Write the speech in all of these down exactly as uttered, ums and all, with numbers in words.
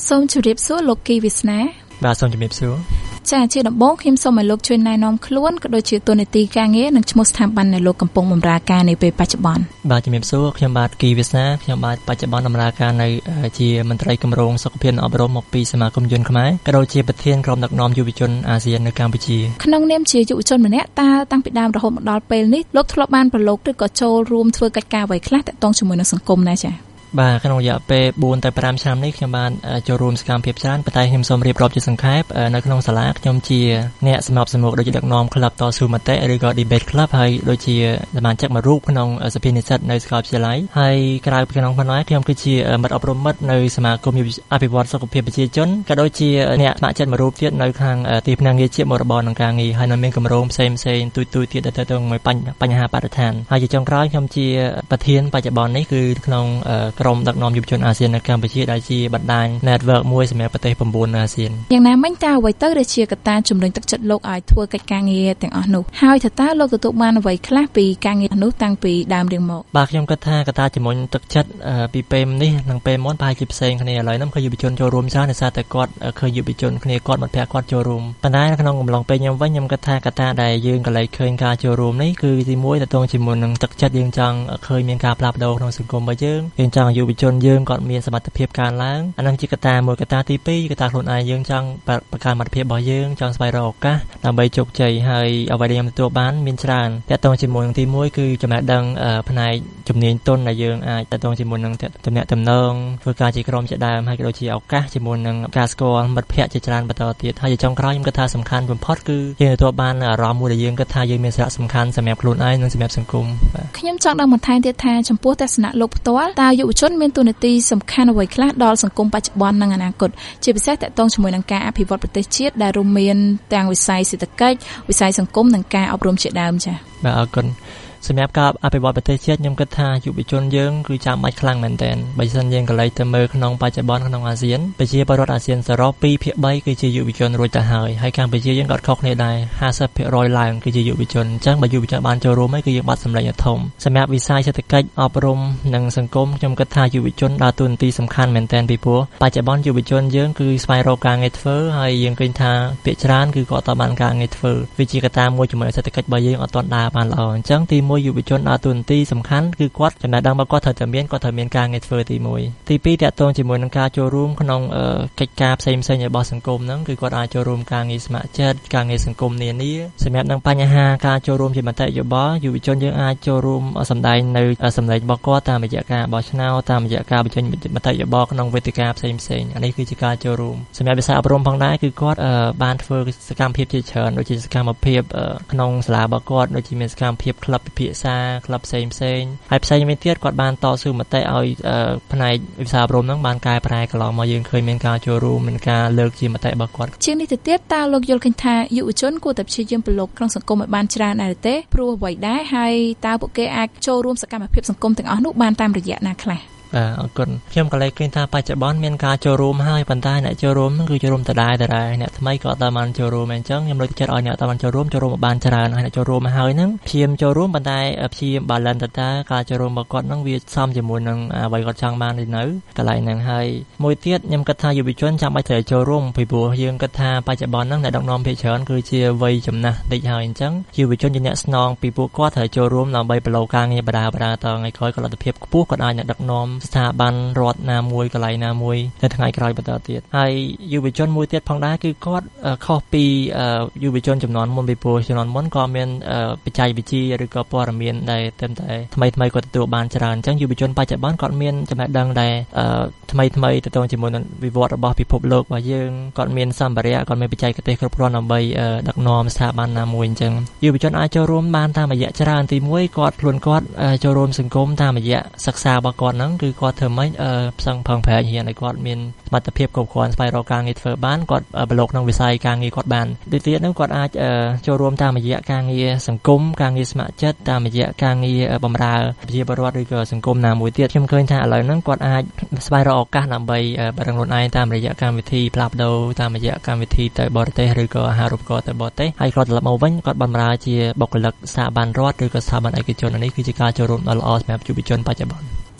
សូមជម្រាបសួរលោកគីវិស្នាបាទសូមជម្រាបសួរចាជាដំបូងខ្ញុំសូមឲ្យលោកជួយណែនាំខ្លួនក៏ដូចជាតួនាទីការងារនិងឈ្មោះស្ថាប័នដែលលោកកំពុងបម្រើការនៅពេលបច្ចុប្បន្នបាទជំរាបសួរខ្ញុំបាទគីវិស្នាខ្ញុំបាទបច្ចុប្បន្នបម្រើការនៅជាមន្ត្រីគម្រោងសុខភាពនិងអប់រំមកពីសមាគមយន្តខ្មែរក៏ដូចជាប្រធានក្រុមដឹកនាំយុវជនអាស៊ាននៅកម្ពុជាក្នុងនាមជាយុវជនម្នាក់តើតាំងពីដើមរហូតមកដល់ពេលនេះលោកធ្លាប់បានប្រឡូកឬក៏ចូលរួមធ្វើកិច្ចការអ្វីខ្លះទាក់ទងជាមួយនឹងសង្គមដែរចា៎បាទក្នុងរយៈពេលបួនទៅប្រាំឆ្នាំនេះខ្ញុំបានចូលរួមសកម្មភាពច្រើនប៉ុន្តែខ្ញុំសូមរៀបរាប់ជាសង្ខេបនៅក្នុងសាលាខ្ញុំជាអ្នកសម្របសម្រួលដូចជាដឹកនាំក្លឹបតស៊ូមតិឬក៏ debate club ហើយដូចជាសមាជិកមួយរូបក្នុងសភានិស្សិតនៅសាកលវិទ្យាល័យហើយក្រៅពីក្នុងប៉ុណ្ណោះខ្ញុំគឺជាមិត្តអប់រំមិត្តនៅសមាគមអភិវឌ្ឍសុខភាពប្រជាជនក៏ដូចជាអ្នកស្ម័គ្រចិត្តមួយរូបទៀតនៅខាងទីភ្នាក់ងារជាមុខរបរនឹងការងារហើយនៅមានគម្រោងផ្សេងផ្សេងទូទៅទៀតដែលទៅទៅមួយបញ្ហាបរិស្ថានហើយជាចុងក្រោយខ្ញុំជាប្រធានបច្ចុប្បន្ននេះគឺក្នុងក្រុមដឹកនាំយុវជនអាស៊ាននៅកម្ពុជាដែលជាបណ្ដាញ network មួយសម្រាប់ប្រទេស៩អាស៊ានយ៉ាងណាមិញតើអ្វីទៅដែលជាកត្តាជំរុញទឹកចិត្តលោកឲ្យធ្វើកិច្ចការងារទាំងអស់នោះហើយតើតើលោកទទួលបានអ្វីខ្លះពីការងារនោះតាំងពីដើមរៀងមកបាទខ្ញុំគិតថាកត្តាជំរុញទឹកចិត្តពីពេលនេះនិងពេលមុនប្រហែលជាផ្សេងគ្នាឥឡូវនេះឃើញយុវជនចូលរួមច្រើនដោយសារតែគាត់ឃើញយុវជនគ្នាគាត់មិត្តភក្តិគាត់ចូលរួមប៉ុន្តែក្នុងកំឡុងពេលខ្ញុំវិញខ្ញុំគិតថាកត្តាដែលយើងកន្លែងឃើញការចូលរួមនេះគឺទីមួយតទៅជាមួយនឹងទឹកចិត្តយើងចង់ឃើញមានការផ្លាស់ប្ដូរក្នុងសង្គមរបស់យើងយើងចង់ឲ្យយុវជនយើងគាត់មានសមត្ថភាពកើនឡើងអានឹងជាកត្តាមួយកត្តាទីពីរកត្តាខ្លួនឯងយើងចង់បង្កើនសមត្ថភាពរបស់យើងចង់ស្វែងរកឱកាសដើម្បីជោគជ័យហើយអ្វីដែលខ្ញុំទទួលបានមានច្រើនតទៅជាមួយនឹងទីមួយគឺចំណេះដឹងផ្នែកជំនាញទន់ដែលយើងអាចតទៅជាមួយនឹងតំណែងតំណងធ្វើការជាក្រុមជាដើមហើយក៏ដូចជាឱកាសជាមួយនឹងការស្គាល់មិត្តភក្តិជាច្រើនបន្តទៀតហើយចុងក្រោយខ្ញុំគិតថាសំខាន់បំផុតគឺយើងទទួលបានអារម្មណ៍មួយដែលយើងគិតថាយើងមានសារៈសំខាន់សម្រាប់ខ្លួនឯងនិងសម្រាប់សង្គមបាទខ្ញុំចង់ដឹងបន្ថែមទៀតថាចំពោះទស្សនៈលោកផ្ទាល់តើយុវជនមានតួនាទីសំខាន់អ្វីខ្លះដល់សង្គមបច្ចុប្បន្ននិងអនាគតជាពិសេសទាក់ទងជាមួយនឹងការអភិវឌ្ឍប្រទេសជាតិដែលរួមមានទាំងវិស័យសេដ្ឋកិច្ចវិស័យសង្គមនិងការអប់រំជាដើមចា៎បាទអរគុណសម្រាប់ការអភិវឌ្ឍប្រទេសជាតិខ្ញុំគិតថាយុវជនយើងគឺចាំបាច់ខ្លាំងមែនទែនបើមិនយើងកន្លែងទៅមើលក្នុងបច្ចុប្បន្នក្នុងអាស៊ានប្រជាពលរដ្ឋអាស៊ានសរុបពីភាគបីគឺជាយុវជនរួចទៅហើយហើយកម្ពុជាយើងក៏ខុសគ្នាដែរห้าสิบភាគរយឡើងគឺជាយុវជនអញ្ចឹងបើយុវជនបានចូលរួមហើយគឺយើងបាត់សម្លេងធំសម្រាប់វិស័យសេដ្ឋកិច្ចអប់រំនិងសង្គមខ្ញុំគិតថាយុវជនដើរតួនាទីសំខាន់មែនទែនពីព្រោះបច្ចុប្បន្នយុវជនយើងគឺស្វែងរកការងារធ្វើហើយយើងឃើញថាភាគច្រើនគឺគាត់អត់បានការងារធ្វើវាជាកត្តាមួយជាមួយសេដ្ឋកិច្ចរបស់យើងអត់ទាន់ដើរបានល្អអញ្ចឹងទីមួយយុវជនដើរតួនាទីសំខាន់គឺគាត់ចំណេះដឹងរបស់គាត់ត្រូវតែមានគាត់ត្រូវមានការងារធ្វើទីមួយទីពីរតាក់ទងជាមួយនឹងការចូលរួមក្នុងកិច្ចការផ្សេងផ្សេងរបស់សង្គមហ្នឹងគឺគាត់អាចចូលរួមការងារស្ម័គ្រចិត្តការងារសង្គមនានាសម្រាប់នឹងបញ្ហាការចូលរួមជាមតិយោបល់យុវជនយើងអាចចូលរួមសម្ដែងនៅសម្លេងរបស់គាត់តាមរយៈការបោះឆ្នោតតាមរយៈការបញ្ចេញមតិយោបល់ក្នុងវេទិកាផ្សេងផ្សេងអានេះគឺជាការចូលរួមសម្រាប់វិស័យអប់រំផងដែរគឺគាត់បានធ្វើសកម្មភាពជាច្រើនដូចជាសកម្មភាពក្នុងសាលារបស់គាត់ដូចជាមានសកម្មភាពក្លឹបពិភាក្សាក្លឹបផ្សេងផ្សេងហើយផ្សេងមួយទៀតគាត់បានតស៊ូមតិឲ្យផ្នែកវិស័យអប់រំហ្នឹងបានកែប្រែកន្លងមកយើងឃើញមានការចូលរួមមានការលើកជាមតិរបស់គាត់ជាងនេះទៅទៀតតើលោកយល់ឃើញថាយុវជនគួរតែព្យាយាមប្រឡូកក្នុងសង្គមឲ្យបានច្រើនដែរទេព្រោះអ្វីដែរហើយតើពួកគេអាចចូលរួមសកម្មភាពសង្គមទាំងអស់នោះបានតាមរយៈណាខ្លះបាទអរគុណខ្ញុំក៏លេចឃើញថាបច្ចុប្បន្នមានការចូលរួមហើយប៉ុន្តែអ្នកចូលរួមហ្នឹងគឺចូលរួមដដែលដដែលអ្នកថ្មីក៏អត់បានចូលរួមអញ្ចឹងខ្ញុំលើកទឹកចិត្តឲ្យអ្នកអត់បានចូលរួមចូលរួមបានច្រើនហើយអ្នកចូលរួមហើយហ្នឹងព្យាយាមចូលរួមប៉ុន្តែព្យាយាម balance ទៅតើការចូលរួមរបស់គាត់ហ្នឹងវាសមជាមួយនឹងអ្វីគាត់ចង់បានឬនៅកន្លែងហ្នឹងហើយមួយទៀតខ្ញុំគិតថាយុវជនចាំបាច់ត្រូវចូលរួមពីព្រោះយើងគិតថាបច្ចុប្បន្នហ្នឹងអ្នកដឹកនាំភាគច្រើនគឺជាវ័យចំណាស់តិចហើយអញ្ចឹងយុវជនជាអ្នកស្នងពីពួកគាត់ត្រូវចូលរួមដើម្បីប្រឡូកការងារបដាបដាតថ្ងៃក្រោយក៏លទ្ធភាពខ្ពស់គាត់អាចដឹកនាំស្ថាប័នរដ្ឋណាមួយកន្លែងណាមួយនៅថ្ងៃក្រោយបន្តទៀតហើយយុវជនមួយទៀតផងដែរគឺគាត់ខុសពីយុវជនចំនួនមុនពីព្រោះចំនួនមុនក៏មានបច្ចេកវិទ្យាឬក៏ព័ត៌មានដែលតែថ្មីថ្មីគាត់ទទួលបានច្រើនអញ្ចឹងយុវជនបច្ចុប្បន្នគាត់មានចំណេះដឹងដែលថ្មីថ្មីទៅទៅជាមួយនឹងវិវត្តរបស់ពិភពលោករបស់យើងគាត់មានសម្ភារៈគាត់មានបច្ចេកទេសគ្រប់គ្រាន់ដើម្បីដឹកនាំស្ថាប័នណាមួយអញ្ចឹងយុវជនអាចចូលរួមបានតាមរយៈច្រើនទីមួយគាត់ខ្លួនគាត់ចូលរួមសង្គមតាមរយៈសិក្សារបស់គាត់ហ្នឹងគឺគាត់ធ្វើម៉េចផ្សឹងផឹងប្រែងហ៊ានឲ្យគាត់មានសមត្ថភាពគ្រប់គ្រាន់ស្វែងរកការងារធ្វើបានគាត់ប្រឡូកក្នុងវិស័យការងារគាត់បានដូចទៀតហ្នឹងគាត់អាចចូលរួមតាមរយៈការងារសង្គមការងារស្ម័គ្រចិត្តតាមរយៈការងារបម្រើប្រជាពលរដ្ឋឬក៏សង្គមណាមួយទៀតខ្ញុំឃើញថាឥឡូវហ្នឹងគាត់អាចស្វែងរកឱកាសដើម្បីបរិញ្ញាខ្លួនឯងតាមរយៈកម្មវិធីផ្លាស់ប្ដូរតាមរយៈកម្មវិធីទៅបរទេសឬក៏អាហារូបករណ៍ទៅបរទេសហើយគាត់ត្រឡប់មកវិញគាត់បម្រើជាបុគ្គលិកស្ថាប័នរដ្ឋឬក៏ស្ថាប័នឯកជននេះគឺជាការចូលរួមដ៏ល្អសម្រាប់យុវជនបច្ចុប្បន្ន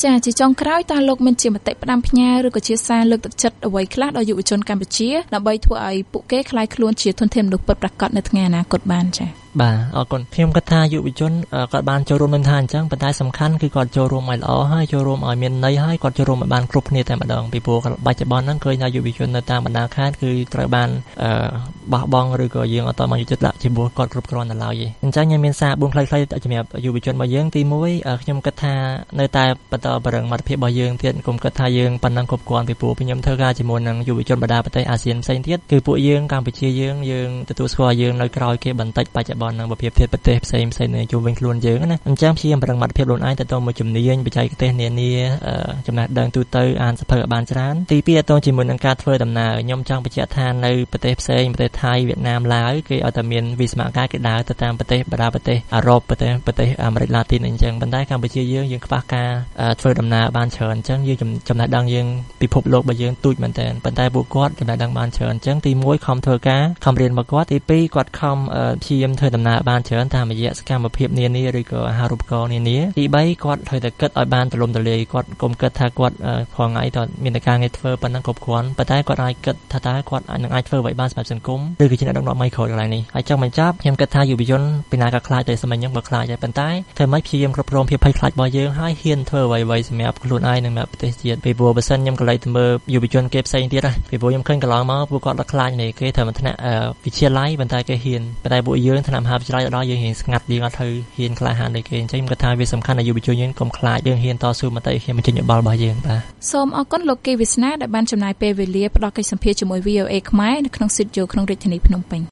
ចាជាចុងក្រោយតើលោកមានជាមតិផ្ដាំផ្ញើឬក៏ជាសារលើកទឹកចិត្តអ្វីខ្លះដល់យុវជនកម្ពុជាដើម្បីធ្វើឲ្យពួកគេក្លាយខ្លួនជាធនធានមនុស្សពិតប្រាកដនៅថ្ងៃអនាគតបានចា៎បាទអរគុណខ្ញុំគិតថាយុវជនគាត់បានចូលរួមនឹងថាអញ្ចឹងប៉ុន្តែសំខាន់គឺគាត់ចូលរួមឲ្យល្អហើយចូលរួមឲ្យមានន័យហើយគាត់ចូលរួមឲ្យបានគ្រប់គ្នាតែម្ដងពីព្រោះបច្ចុប្បន្នហ្នឹងឃើញថាយុវជននៅតាមបណ្ដាខេត្តគឺត្រូវបានបោះបង់ឬក៏យើងអត់តមកយុទ្ធដាក់ជាបុគ្គលគាត់គ្រប់គ្រាន់ទៅឡើយទេអញ្ចឹងខ្ញុំមានសារបួនខ្លីៗសម្រាប់យុវជនរបស់យើងទីមួយខ្ញុំគិតថានៅតែបន្តបរិងមិត្តភាពរបស់យើងទៀតកុំគិតថាយើងប៉ុណ្ណឹងគ្រប់គ្រាន់ពីព្រោះខ្ញុំធ្វើការជាមួយនឹងយុវជនបណ្ដាប្រទេសអាស៊ានផ្សេងទៀតគឺពួកយើងកម្ពុជាយើងយើងទទួលស្គាល់យើងនៅក្រោយគេបន្តិចបច្ចុប្បន្ននឹងប្រភេទប្រទេសផ្សេងផ្សេងនៅជុំវិញខ្លួនយើងណាអញ្ចឹងព្យាយាមប្រឹងមិត្តភាពខ្លួនឯងទៅទៅមួយជំនាញបច្ចេកទេសនានាចំណេះដឹងទូទៅអានសភៅឲ្យបានច្រើនទីពីរទៅជាមួយនឹងការធ្វើដំណើរខ្ញុំចង់បញ្ជាក់ថានៅប្រទេសផ្សេងប្រទេសថៃវៀតណាមឡាវគេឲ្យតែមានវិស្មការគេដើរទៅតាមប្រទេសបណ្ដាប្រទេសអឺរ៉ុបប្រទេសប្រទេសអាមេរិកឡាទីនអញ្ចឹងប៉ុន្តែកម្ពុជាយើងយើងខ្វះការធ្វើដំណើរបានច្រើនអញ្ចឹងយើងចំណេះដឹងយើងពិភពលោករបស់យើងទូចមែនតើប៉ុន្តែពួកគាត់ចំណេះដឹងបានច្រើនអញ្ចឹងទីមួយខំធ្វើការខំរៀនមកគាត់ទីពីរគាត់ខំព្យាយាមធ្វើដំណើរបានច្រើនតាមរយៈសកម្មភាពនានាឬក៏អាហារូបករណ៍នានាទីបីគាត់ត្រូវតែគិតឲ្យបានទូលំទូលាយគាត់កុំគិតថាគាត់ព្រោះថ្ងៃតើមានតែការងារធ្វើប៉ុណ្ណឹងគ្រប់គ្រាន់ប៉ុន្តែគាត់អាចគិតថាតើគាត់អាចនឹងអាចធ្វើអ្វីបានសម្រាប់សង្គមឬក៏ជាអ្នកដឹកនាំឲ្យក្រោយកន្លែងនេះហើយចង់បញ្ចប់ខ្ញុំគិតថាយុវជនពីណាក៏ខ្លាចតែសម័យហ្នឹងបើខ្លាចដែរប៉ុន្តែធ្វើម៉េចព្យាយាមគ្រប់គ្រងភាពភ័យខ្លាចរបស់យើងហើយហ៊ានធ្វើអ្វីៗសម្រាប់ខ្លួនឯងនិងសម្រាប់ប្រទេសជាតិពីព្រោះបើសិនខ្ញុំក៏លេចទៅមើលយុវជនគេផ្សេងទៀតណាពីព្រោះខ្ញុំឃើញកន្លងមកពួកគាត់ដល់ខ្លាចនេះគេធ្វើមួយថ្នាក់វិទ្យាល័យប៉ុន្តែគេហ៊ានប៉ុន្តែពួកយើងថ្នាក់មហាវិទ្យាល័យដល់យើងហ៊ានស្ងាត់យើងអត់ទៅហ៊ានក្លាហានដូចគេអញ្ចឹងខ្ញុំគិតថាវាសំខាន់ដែលយុវជនយើងកុំខ្លាចយើងហ៊ានតស៊ូមតិខ្ញុំបញ្ចេញយោបល់របស់យើងបាទសូមអរគុណលោកគីវាសនាដែលបានចំណាយពេលវេលាផ្ដល់កិច្ចសម្ភារជាមួយ វី អូ អេ ខ្មែរនៅក្នុងស្ទូឌីយោក្នុងរាជធានីភ្នំពេញ